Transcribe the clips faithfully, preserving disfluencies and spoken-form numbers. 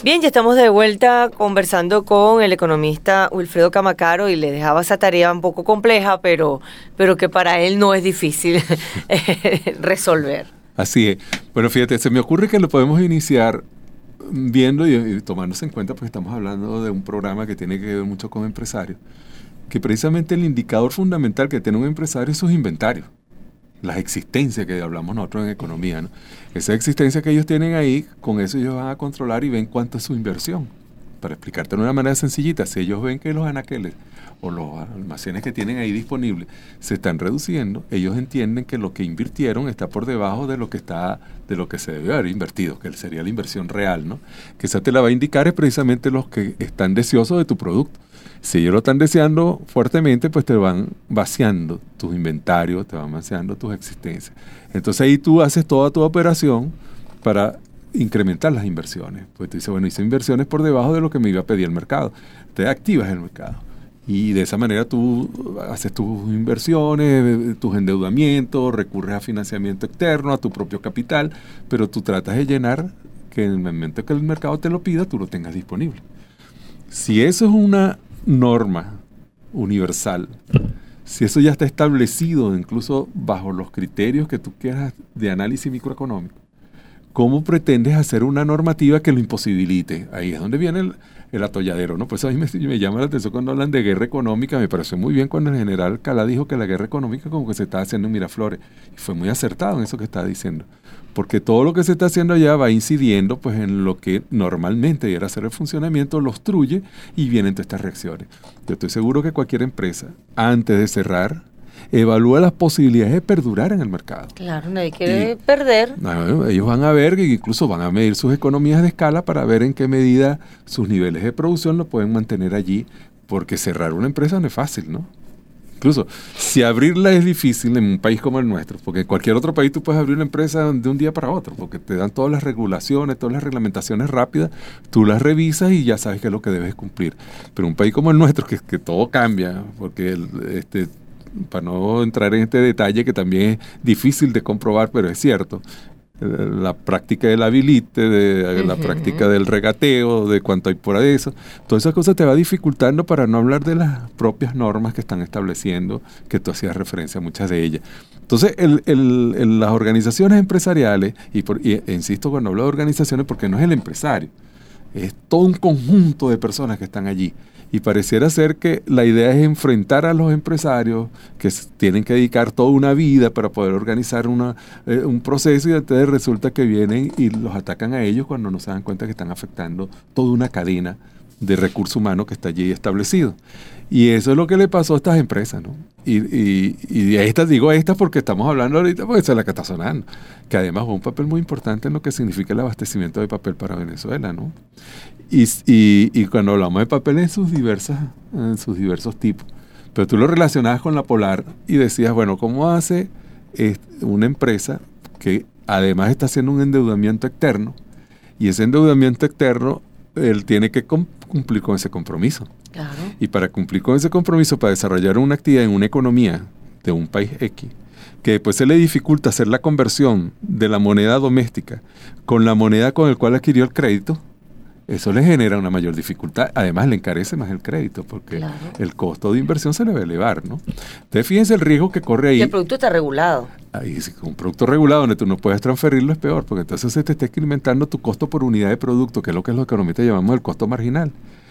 Bien, ya estamos de vuelta conversando con el economista Wilfredo Camacaro y le dejaba esa tarea un poco compleja, pero, pero que para él no es difícil resolver. Así es. Bueno, fíjate, se me ocurre que lo podemos iniciar viendo y, y tomándose en cuenta, porque estamos hablando de un programa que tiene que ver mucho con empresarios, que precisamente el indicador fundamental que tiene un empresario es sus inventarios, las existencias que hablamos nosotros en economía, ¿no? Esa existencia que ellos tienen ahí, con eso ellos van a controlar y ven cuánto es su inversión. Para explicarte de una manera sencillita, si ellos ven que los anaqueles o los almacenes que tienen ahí disponibles se están reduciendo, ellos entienden que lo que invirtieron está por debajo de lo que está, de lo que se debe haber invertido, que sería la inversión real, ¿no? Que esa te la va a indicar es precisamente los que están deseosos de tu producto. Si ellos lo están deseando fuertemente, pues te van vaciando tus inventarios, te van vaciando tus existencias. Entonces ahí tú haces toda tu operación para incrementar las inversiones. Pues tú dices, bueno, hice inversiones por debajo de lo que me iba a pedir el mercado. Te activas el mercado. Y de esa manera tú haces tus inversiones, tus endeudamientos, recurres a financiamiento externo, a tu propio capital, pero tú tratas de llenar que en el momento que el mercado te lo pida, tú lo tengas disponible. Si eso es una norma universal, si eso ya está establecido incluso bajo los criterios que tú quieras de análisis microeconómico, ¿cómo pretendes hacer una normativa que lo imposibilite? Ahí es donde viene el, el atolladero, ¿no? Pues a mí me, me llama la atención cuando hablan de guerra económica. Me pareció muy bien cuando el general Calá dijo que la guerra económica como que se estaba haciendo en Miraflores. Y fue muy acertado en eso que estaba diciendo. Porque todo lo que se está haciendo allá va incidiendo pues en lo que normalmente debiera ser el funcionamiento, lo obstruye y vienen todas estas reacciones. Yo estoy seguro que cualquier empresa, antes de cerrar, evalúa las posibilidades de perdurar en el mercado. Claro, nadie quiere y, perder. No, ellos van a ver, incluso van a medir sus economías de escala para ver en qué medida sus niveles de producción lo pueden mantener allí, porque cerrar una empresa no es fácil, ¿no? Incluso, si abrirla es difícil en un país como el nuestro, porque en cualquier otro país tú puedes abrir una empresa de un día para otro, porque te dan todas las regulaciones, todas las reglamentaciones rápidas, tú las revisas y ya sabes qué es lo que debes cumplir. Pero un país como el nuestro, que, que todo cambia, porque el, este, para no entrar en este detalle que también es difícil de comprobar, pero es cierto, la práctica del habilite, de la uh-huh. práctica del regateo, de cuánto hay por eso, todas esas cosas te va dificultando, para no hablar de las propias normas que están estableciendo, que tú hacías referencia a muchas de ellas. Entonces, el, el, el, las organizaciones empresariales, y, por, y e insisto cuando hablo de organizaciones, porque no es el empresario, es todo un conjunto de personas que están allí. Y pareciera ser que la idea es enfrentar a los empresarios que tienen que dedicar toda una vida para poder organizar una, eh, un proceso, y entonces resulta que vienen y los atacan a ellos cuando no se dan cuenta que están afectando toda una cadena de recursos humanos que está allí establecido. Y eso es lo que le pasó a estas empresas, ¿no? Y, y, y de estas, digo estas porque estamos hablando ahorita, porque esa es la que está sonando, que además juega un papel muy importante en lo que significa el abastecimiento de papel para Venezuela, ¿no? Y, y, y cuando hablamos de papel en sus diversas, en sus diversos tipos, pero tú lo relacionabas con la Polar y decías, bueno, ¿cómo hace eh, una empresa que además está haciendo un endeudamiento externo, y ese endeudamiento externo él tiene que cumplir con ese compromiso? Claro. Y para cumplir con ese compromiso, para desarrollar una actividad en una economía de un país X, que después se le dificulta hacer la conversión de la moneda doméstica con la moneda con la cual adquirió el crédito, eso le genera una mayor dificultad. Además, le encarece más el crédito, porque claro, el costo de inversión se le va a elevar, ¿no? Entonces, fíjense el riesgo que corre ahí. Y el producto está regulado. Ahí, si un producto regulado donde tú no puedes transferirlo es peor, porque entonces se te está incrementando tu costo por unidad de producto, que es lo que los economistas llamamos el costo marginal.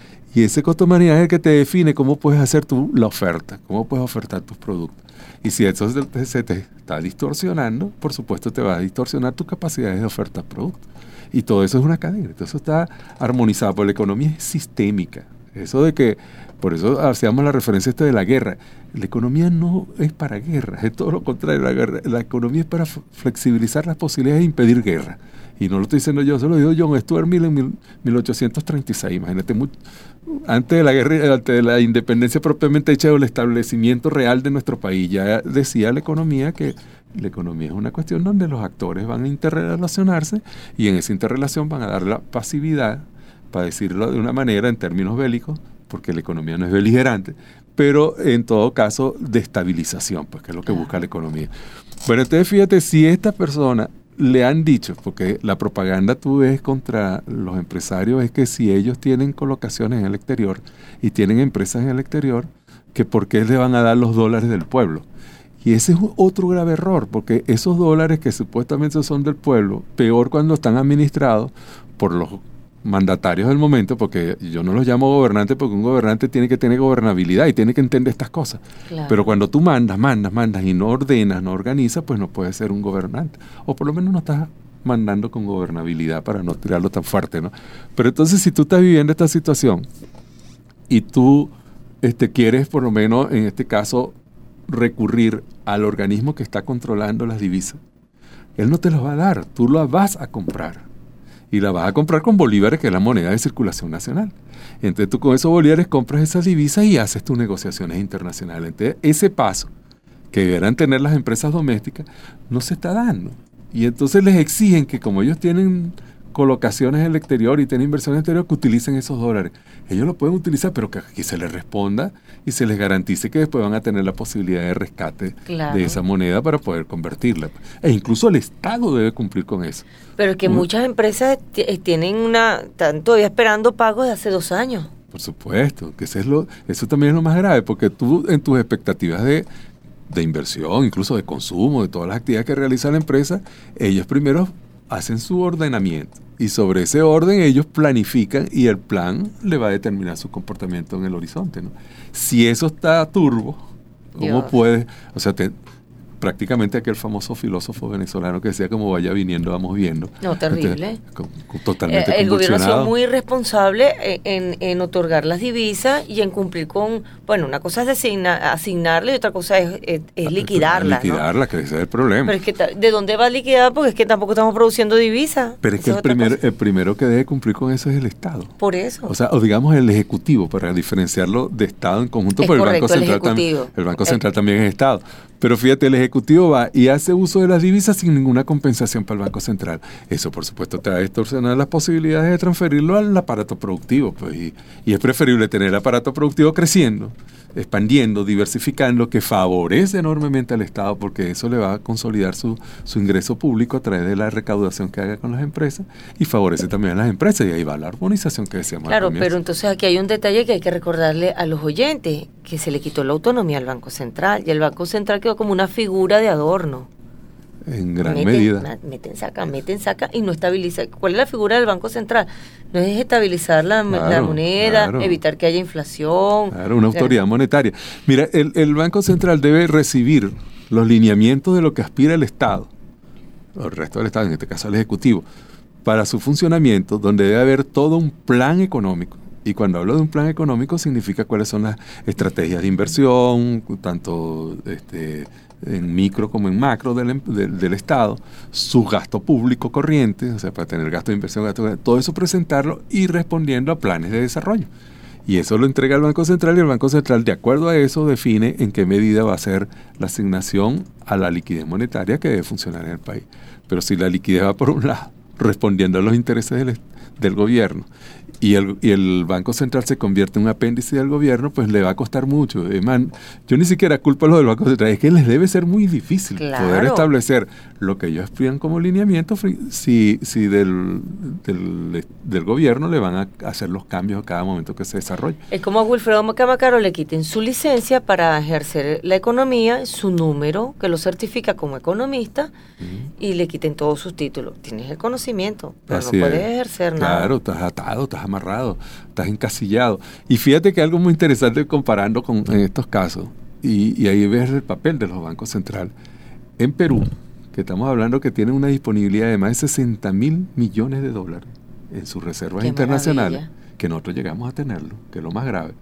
Y ese costo marginal es el que te define cómo puedes hacer tú la oferta, cómo puedes ofertar tus productos. Y si eso se te, se te está distorsionando, por supuesto te va a distorsionar tus capacidades de oferta de productos. Y todo eso es una cadena, todo eso está armonizado, porque la economía es sistémica. Eso de que, por eso hacíamos la referencia esta de la guerra. La economía no es para guerra, es todo lo contrario. La, guerra, la economía es para flexibilizar las posibilidades de impedir guerra. Y no lo estoy diciendo yo, se lo dijo John Stuart Mill en mil ochocientos treinta y seis. Imagínate, muy, antes de la guerra, antes de la independencia propiamente hecha, o el establecimiento real de nuestro país, ya decía la economía que la economía es una cuestión donde los actores van a interrelacionarse, y en esa interrelación van a dar la pasividad, para decirlo de una manera en términos bélicos, porque la economía no es beligerante, pero en todo caso de estabilización, pues que es lo que busca la economía. Bueno, entonces fíjate, si esta persona le han dicho, porque la propaganda tú ves contra los empresarios es que si ellos tienen colocaciones en el exterior y tienen empresas en el exterior, que por qué le van a dar los dólares del pueblo. Y ese es otro grave error, porque esos dólares que supuestamente son del pueblo, peor cuando están administrados por los mandatarios del momento, porque yo no los llamo gobernantes, porque un gobernante tiene que tener gobernabilidad y tiene que entender estas cosas. Claro. Pero cuando tú mandas, mandas, mandas y no ordenas, no organizas, pues no puedes ser un gobernante. O por lo menos no estás mandando con gobernabilidad, para no tirarlo tan fuerte, ¿no? Pero entonces, si tú estás viviendo esta situación y tú este, quieres, por lo menos en este caso, recurrir al organismo que está controlando las divisas, él no te los va a dar, tú las vas a comprar. Y la vas a comprar con bolívares, que es la moneda de circulación nacional. Entonces tú con esos bolívares compras esas divisas y haces tus negociaciones internacionales. Entonces ese paso que deberán tener las empresas domésticas no se está dando. Y entonces les exigen que, como ellos tienen colocaciones en el exterior y tienen inversiones en el exterior, que utilicen esos dólares. Ellos lo pueden utilizar, pero que aquí se les responda y se les garantice que después van a tener la posibilidad de rescate claro. de esa moneda para poder convertirla. E incluso el Estado debe cumplir con eso. Pero es que uh, muchas empresas t- tienen una, están todavía esperando pagos de hace dos años. Por supuesto, que eso, es lo, eso también es lo más grave, porque tú en tus expectativas de, de inversión, incluso de consumo, de todas las actividades que realiza la empresa, ellos primero hacen su ordenamiento. Y sobre ese orden ellos planifican y el plan le va a determinar su comportamiento en el horizonte, ¿no? Si eso está turbo, ¿cómo Dios. puede? O sea, te, prácticamente aquel famoso filósofo venezolano que decía, como vaya viniendo, vamos viendo. No, terrible. Entonces, con, con, totalmente eh, el gobierno ha sido muy irresponsable en, en otorgar las divisas y en cumplir con, bueno, una cosa es designa, asignarle y otra cosa es, es, es liquidarlas. Liquidarlas, ¿no? Que ese es el problema. Pero es que, ¿de dónde va a liquidar? Porque es que tampoco estamos produciendo divisas. Pero es que el, primer, el primero que debe cumplir con eso es el Estado. Por eso. O sea, o digamos el Ejecutivo, para diferenciarlo de Estado en conjunto, porque el Banco Central, tam, el Banco Central el, también es Estado. Pero fíjate, el Ejecutivo va y hace uso de las divisas sin ninguna compensación para el Banco Central. Eso, por supuesto, te va a distorsionar las posibilidades de transferirlo al aparato productivo. Pues, y, y es preferible tener el aparato productivo creciendo, expandiendo, diversificando, que favorece enormemente al Estado, porque eso le va a consolidar su, su ingreso público a través de la recaudación que haga con las empresas, y favorece también a las empresas, y ahí va la armonización que decíamos. Claro, pero entonces aquí hay un detalle que hay que recordarle a los oyentes, que se le quitó la autonomía al Banco Central, y el Banco Central quedó como una figura de adorno. En gran meten, medida. Meten, saca, meten, saca y no estabiliza. ¿Cuál es la figura del Banco Central? No es estabilizar la, claro, la moneda, claro. evitar que haya inflación. Claro, una autoridad claro. monetaria. Mira, el, el Banco Central debe recibir los lineamientos de lo que aspira el Estado, o el resto del Estado, en este caso el Ejecutivo, para su funcionamiento, donde debe haber todo un plan económico. Y cuando hablo de un plan económico, significa cuáles son las estrategias de inversión, tanto este, en micro como en macro del, del, del Estado, su gasto público corriente, o sea, para tener gasto de inversión, gasto de, todo eso presentarlo y respondiendo a planes de desarrollo. Y eso lo entrega el Banco Central, y el Banco Central, de acuerdo a eso, define en qué medida va a ser la asignación a la liquidez monetaria que debe funcionar en el país. Pero si la liquidez va por un lado, respondiendo a los intereses del, del gobierno, y el, y el Banco Central se convierte en un apéndice del gobierno, pues le va a costar mucho. Eh, man, yo ni siquiera culpo a los del Banco Central, es que les debe ser muy difícil claro. poder establecer lo que ellos aspiran como lineamiento si, si del, del, del gobierno le van a hacer los cambios a cada momento que se desarrolle. Es como a Wilfredo Camacaro le quiten su licencia para ejercer la economía, su número que lo certifica como economista, uh-huh. y le quiten todos sus títulos. Tienes el conocimiento, pero Así no puedes es. ejercer nada. Claro, estás atado, estás amarrado, estás encasillado. Y fíjate que algo muy interesante comparando con en estos casos, y, y ahí ves el papel de los bancos centrales. En Perú, que estamos hablando que tienen una disponibilidad de más de sesenta mil millones de dólares en sus reservas Qué internacionales, maravilla. Que nosotros llegamos a tenerlo, que es lo más grave.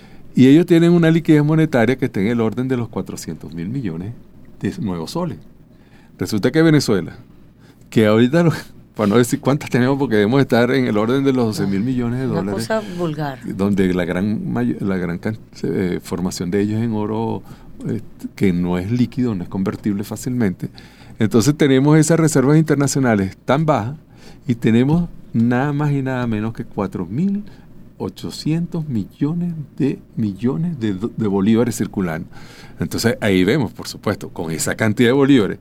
Y ellos tienen una liquidez monetaria que está en el orden de los cuatrocientos mil millones de nuevos soles. Resulta que Venezuela, que ahorita... Lo, para no decir cuántas tenemos, porque debemos estar en el orden de los doce mil millones de dólares. Una cosa vulgar. Donde la gran mayor, la gran eh, formación de ellos en oro, eh, que no es líquido, no es convertible fácilmente. Entonces tenemos esas reservas internacionales tan bajas y tenemos nada más y nada menos que cuatro mil ochocientos millones de millones de, de bolívares circulando. Entonces ahí vemos, por supuesto, con esa cantidad de bolívares,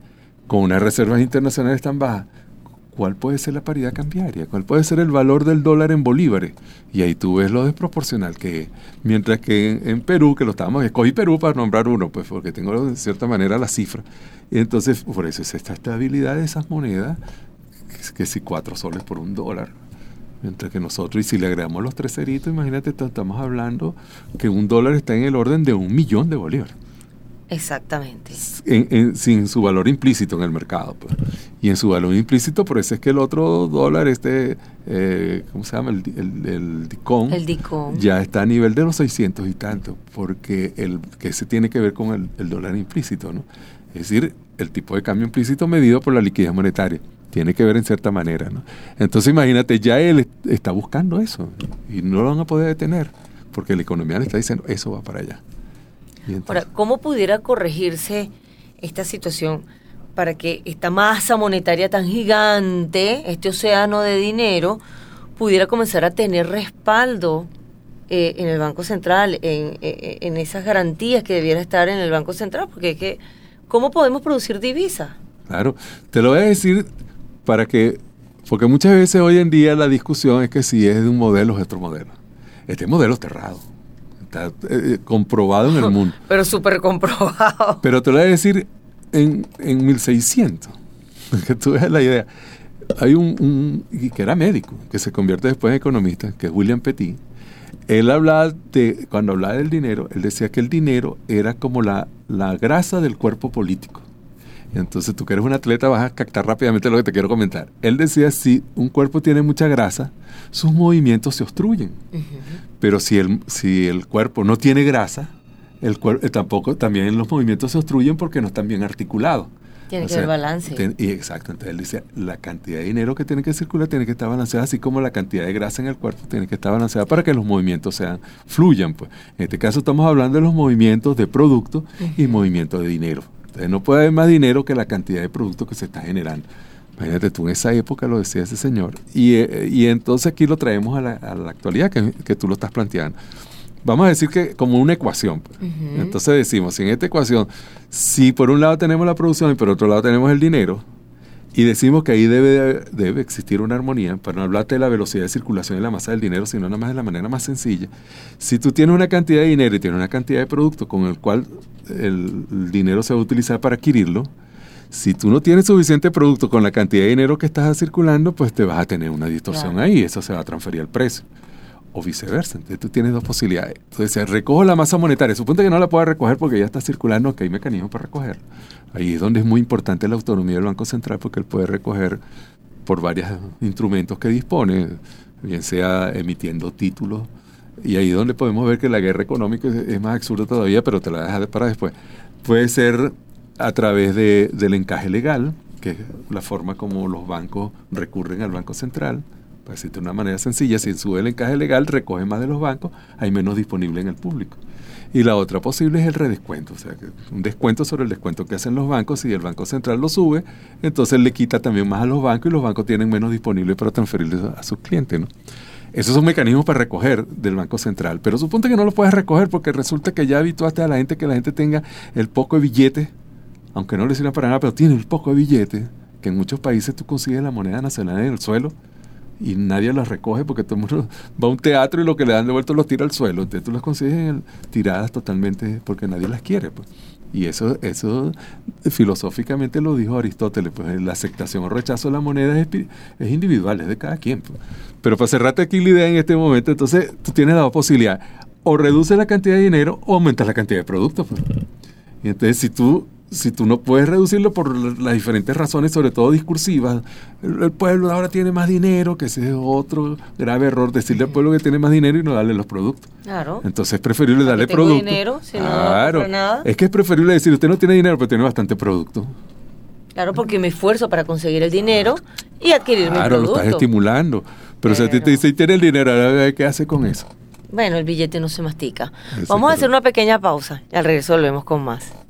con unas reservas internacionales tan bajas, ¿cuál puede ser la paridad cambiaria? ¿Cuál puede ser el valor del dólar en bolívares? Y ahí tú ves lo desproporcional que es. Mientras que en, en Perú, que lo estábamos, escogí Perú para nombrar uno, pues porque tengo de cierta manera la cifra. Y entonces, por eso es esta estabilidad de esas monedas, que, que si cuatro soles por un dólar. Mientras que nosotros, y si le agregamos los tres ceritos, imagínate, estamos hablando que un dólar está en el orden de un millón de bolívares. Exactamente. En, en, sin su valor implícito en el mercado. Pues. Y en su valor implícito, por eso es que el otro dólar, este, eh, ¿cómo se llama? El, el, el DICOM, el DICOM, ya está a nivel de los seiscientos y tanto, porque el que se tiene que ver con el, el dólar implícito, ¿no? Es decir, el tipo de cambio implícito medido por la liquidez monetaria. Tiene que ver en cierta manera, ¿no? Entonces, imagínate, ya él está buscando eso y no lo van a poder detener, porque la economía le está diciendo, eso va para allá. Ahora, ¿cómo pudiera corregirse esta situación para que esta masa monetaria tan gigante, este océano de dinero, pudiera comenzar a tener respaldo eh, en el Banco Central, en, en, en esas garantías que debiera estar en el Banco Central? Porque es que, ¿cómo podemos producir divisas? Claro, te lo voy a decir para que, porque muchas veces hoy en día la discusión es que si es de un modelo o es otro modelo. Este modelo está errado. Está eh, comprobado en el mundo. Pero súper comprobado. Pero te lo voy a decir en, en mil seiscientos, que tú veas la idea. Hay un, un, que era médico, que se convierte después en economista, que es William Petit. Él hablaba de, cuando hablaba del dinero, él decía que el dinero era como la, la grasa del cuerpo político. Entonces tú que eres un atleta vas a captar rápidamente lo que te quiero comentar. Él decía, si un cuerpo tiene mucha grasa, sus movimientos se obstruyen. Uh-huh. Pero si el, si el cuerpo no tiene grasa, el cuerpo, eh, tampoco también los movimientos se obstruyen porque no están bien articulados. Tiene o que haber balance. Ten, y exacto, entonces él decía, la cantidad de dinero que tiene que circular tiene que estar balanceada, así como la cantidad de grasa en el cuerpo tiene que estar balanceada para que los movimientos sean fluyan. Pues. En este caso estamos hablando de los movimientos de producto uh-huh. y movimientos de dinero. Entonces no puede haber más dinero que la cantidad de productos que se está generando. Imagínate tú, en esa época lo decía ese señor. Y, eh, y entonces aquí lo traemos a la, a la actualidad que, que tú lo estás planteando. Vamos a decir que como una ecuación. Pues. Uh-huh. Entonces decimos, si en esta ecuación, si por un lado tenemos la producción y por otro lado tenemos el dinero, y decimos que ahí debe, debe existir una armonía, para no hablarte de la velocidad de circulación de la masa del dinero, sino nada más de la manera más sencilla. Si tú tienes una cantidad de dinero y tienes una cantidad de producto con el cual el, el dinero se va a utilizar para adquirirlo, si tú no tienes suficiente producto con la cantidad de dinero que estás circulando, pues te vas a tener una distorsión claro. ahí y eso se va a transferir al precio. O viceversa. Entonces tú tienes dos posibilidades. Entonces recojo la masa monetaria. Suponte que no la pueda recoger porque ya está circulando, que hay mecanismos para recoger. Ahí es donde es muy importante la autonomía del Banco Central porque él puede recoger por varios instrumentos que dispone, bien sea emitiendo títulos. Y ahí es donde podemos ver que la guerra económica es, es más absurda todavía, pero te la dejas para después. Puede ser a través de, del encaje legal, que es la forma como los bancos recurren al Banco Central. Para decirte de una manera sencilla, si sube el encaje legal, recoge más de los bancos, hay menos disponible en el público. Y la otra posible es el redescuento, o sea, que un descuento sobre el descuento que hacen los bancos. Si el Banco Central lo sube, entonces le quita también más a los bancos y los bancos tienen menos disponible para transferirles a, a sus clientes, ¿no? Esos son mecanismos para recoger del Banco Central, pero suponte que no lo puedes recoger porque resulta que ya habituaste a la gente que la gente tenga el poco de billete, aunque no le sirva para nada, pero tiene el poco de billete, que en muchos países tú consigues la moneda nacional en el suelo, y nadie las recoge porque todo el mundo va a un teatro y lo que le dan de vuelta los tira al suelo. Entonces tú las consigues en, tiradas totalmente porque nadie las quiere. Pues. Y eso, eso filosóficamente lo dijo Aristóteles. Pues la aceptación o rechazo de la moneda es, es individual, es de cada quien. Pues. Pero para cerrarte aquí la idea en este momento, entonces tú tienes la dos posibilidades. O reduces la cantidad de dinero o aumentas la cantidad de productos. Pues. Y entonces si tú... Si tú no puedes reducirlo por las diferentes razones, sobre todo discursivas, el, el pueblo ahora tiene más dinero, que ese es otro grave error, decirle al pueblo que tiene más dinero y no darle los productos. Claro. Entonces es preferible darle tengo productos. dinero, si no, claro. no nada. Es que es preferible decir, usted no tiene dinero, pero tiene bastante producto. Claro, porque me esfuerzo para conseguir el dinero y adquirir claro, mi producto. Claro, lo estás estimulando. Pero, pero si a ti te dice, tiene el dinero, ahora ¿qué hace con eso? Bueno, el billete no se mastica. Vamos a hacer una pequeña pausa y al regreso volvemos con más.